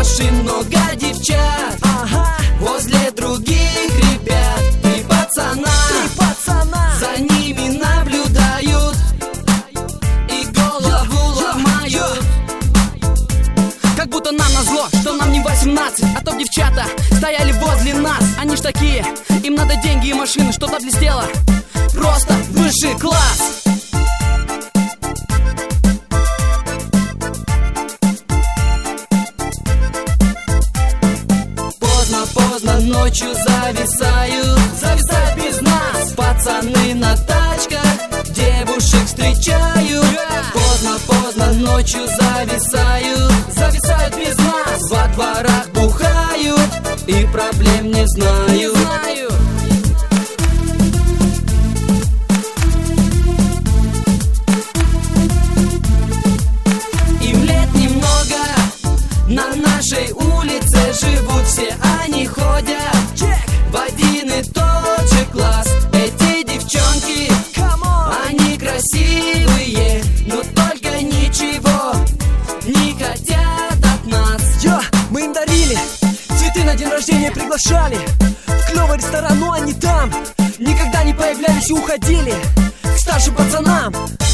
машин, много девчат, возле других ребят. Три пацана за ними наблюдают и голову ломают. Как будто нам назло, что нам не 18, а то девчата стояли возле нас. Они ж такие, им надо деньги и машины, что-то блестело, просто высший класс. Поздно ночью зависают без нас. Пацаны на тачках девушек встречают. Поздно ночью зависают без нас. Во дворах бухают и проблем не знают. Им лет немного, на нашей улице живут все. Они ходят в один и тот же класс. Эти девчонки, они красивые, но только ничего не хотят от нас. Мы им дарили цветы, на день рождения приглашали в клёвый ресторан, но они там никогда не появлялись и уходили к старшим пацанам.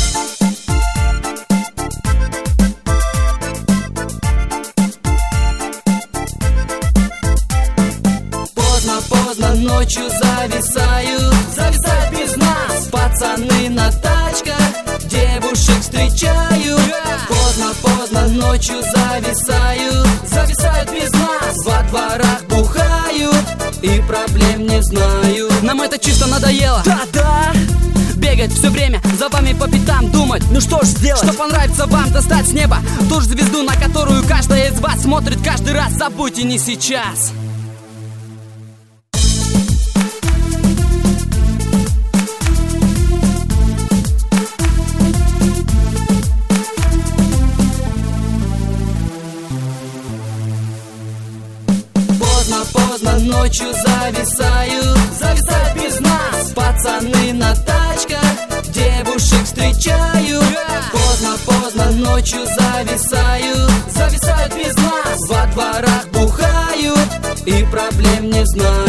Поздно ночью зависают без нас. Пацаны на тачках девушек встречают. Поздно ночью зависают без нас. Во дворах бухают и проблем не знают. Нам это чисто надоело. Да. Бегать все время за вами по пятам, думать, ну что ж сделать, что понравится вам, достать с неба ту же звезду, на которую каждая из вас смотрит каждый раз. Забудьте, не сейчас. Поздно ночью зависают без нас. Пацаны на тачках девушек встречают. Поздно ночью зависают без нас. Во дворах бухают и проблем не знают.